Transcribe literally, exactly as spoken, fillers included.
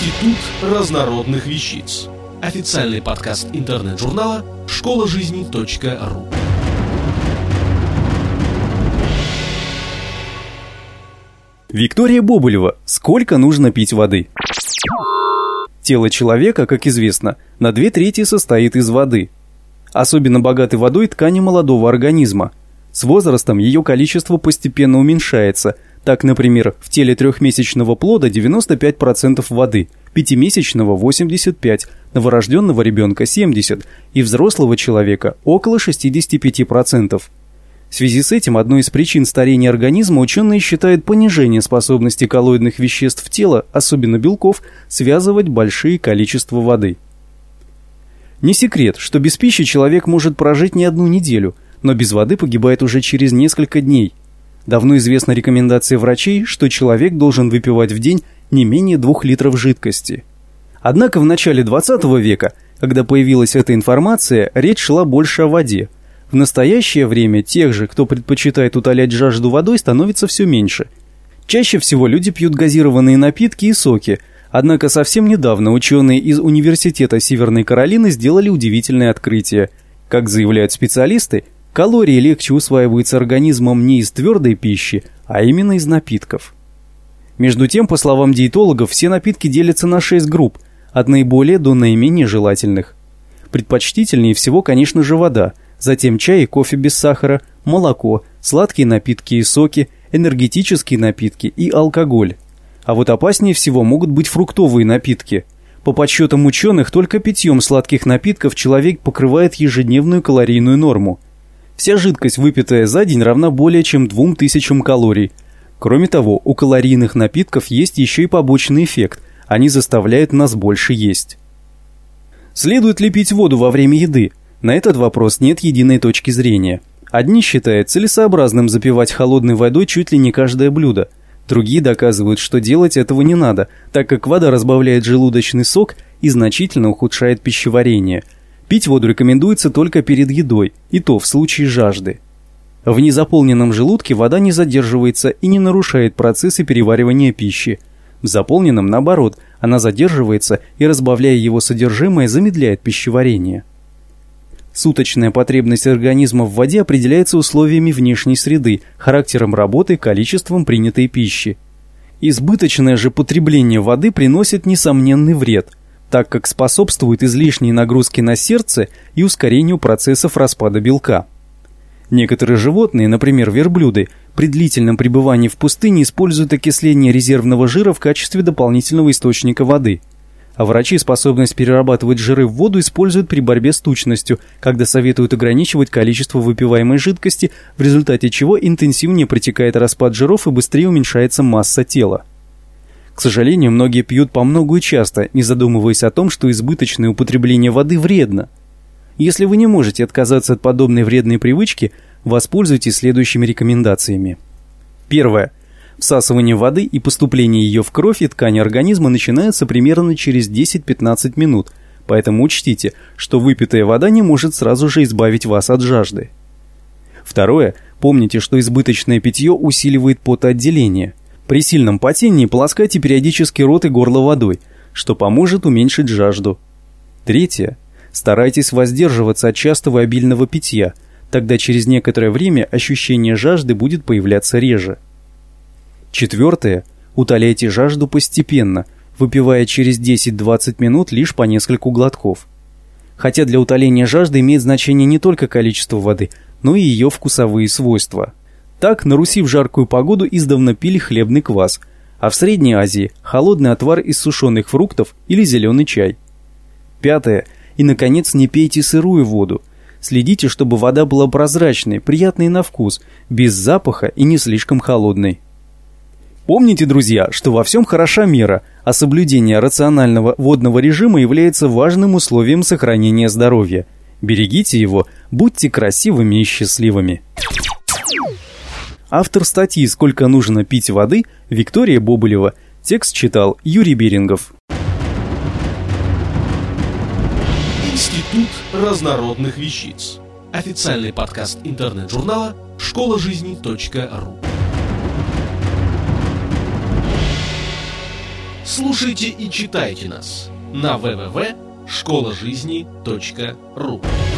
Институт разнородных вещиц. Официальный подкаст интернет-журнала школа жизни точка ру. Виктория Бобылева. Сколько нужно пить воды? Тело человека, как известно, на две трети состоит из воды. Особенно богаты водой ткани молодого организма. С возрастом ее количество постепенно уменьшается. Так, например, в теле трехмесячного плода девяносто пять процентов воды, пятимесячного восемьдесят пять процентов, новорожденного ребенка семьдесят процентов и взрослого человека около шестьдесят пять процентов. В связи с этим одной из причин старения организма ученые считают понижение способности коллоидных веществ тела, особенно белков, связывать большие количества воды. Не секрет, что без пищи человек может прожить не одну неделю, но без воды погибает уже через несколько дней. Давно известна рекомендация врачей, что человек должен выпивать в день не менее двух литров жидкости. Однако в начале двадцатого века, когда появилась эта информация, речь шла больше о воде. В настоящее время тех же, кто предпочитает утолять жажду водой, становится все меньше. Чаще всего люди пьют газированные напитки и соки, однако совсем недавно ученые из Университета Северной Каролины сделали удивительное открытие. Как заявляют специалисты, калории легче усваиваются организмом не из твердой пищи, а именно из напитков. Между тем, по словам диетологов, все напитки делятся на шесть групп, от наиболее до наименее желательных. Предпочтительнее всего, конечно же, вода, затем чай и кофе без сахара, молоко, сладкие напитки и соки, энергетические напитки и алкоголь. А вот опаснее всего могут быть фруктовые напитки. По подсчетам ученых, только питьем сладких напитков человек покрывает ежедневную калорийную норму. Вся жидкость, выпитая за день, равна более чем двум тысячам калорий. Кроме того, у калорийных напитков есть еще и побочный эффект – они заставляют нас больше есть. Следует ли пить воду во время еды? На этот вопрос нет единой точки зрения. Одни считают целесообразным запивать холодной водой чуть ли не каждое блюдо. Другие доказывают, что делать этого не надо, так как вода разбавляет желудочный сок и значительно ухудшает пищеварение. Пить воду рекомендуется только перед едой, и то в случае жажды. В незаполненном желудке вода не задерживается и не нарушает процессы переваривания пищи. В заполненном, наоборот, она задерживается и, разбавляя его содержимое, замедляет пищеварение. Суточная потребность организма в воде определяется условиями внешней среды, характером работы, количеством принятой пищи. Избыточное же потребление воды приносит несомненный вред, так как способствует излишней нагрузке на сердце и ускорению процессов распада белка. Некоторые животные, например, верблюды, при длительном пребывании в пустыне используют окисление резервного жира в качестве дополнительного источника воды. А врачи способность перерабатывать жиры в воду используют при борьбе с тучностью, когда советуют ограничивать количество выпиваемой жидкости, в результате чего интенсивнее протекает распад жиров и быстрее уменьшается масса тела. К сожалению, многие пьют по много и часто, не задумываясь о том, что избыточное употребление воды вредно. Если вы не можете отказаться от подобной вредной привычки, воспользуйтесь следующими рекомендациями. Первое. Всасывание воды и поступление ее в кровь и ткани организма начинается примерно через десять-пятнадцать минут, поэтому учтите, что выпитая вода не может сразу же избавить вас от жажды. Второе. Помните, что избыточное питье усиливает потоотделение. При сильном потении полоскайте периодически рот и горло водой, что поможет уменьшить жажду. Третье. Старайтесь воздерживаться от частого и обильного питья, тогда через некоторое время ощущение жажды будет появляться реже. Четвертое. Утоляйте жажду постепенно, выпивая через десять-двадцать минут лишь по нескольку глотков. Хотя для утоления жажды имеет значение не только количество воды, но и ее вкусовые свойства. Так, на Руси в жаркую погоду издавна пили хлебный квас, а в Средней Азии – холодный отвар из сушеных фруктов или зеленый чай. Пятое. И, наконец, не пейте сырую воду. Следите, чтобы вода была прозрачной, приятной на вкус, без запаха и не слишком холодной. Помните, друзья, что во всем хороша мера, а соблюдение рационального водного режима является важным условием сохранения здоровья. Берегите его, будьте красивыми и счастливыми. Автор статьи «Сколько нужно пить воды» Виктория Бобылева. Текст читал Юрий Берингов. Институт разнородных вещиц. Официальный подкаст интернет-журнала школа жизни точка ру. Слушайте и читайте нас на дабл ю дабл ю дабл ю точка школа жизни точка ру.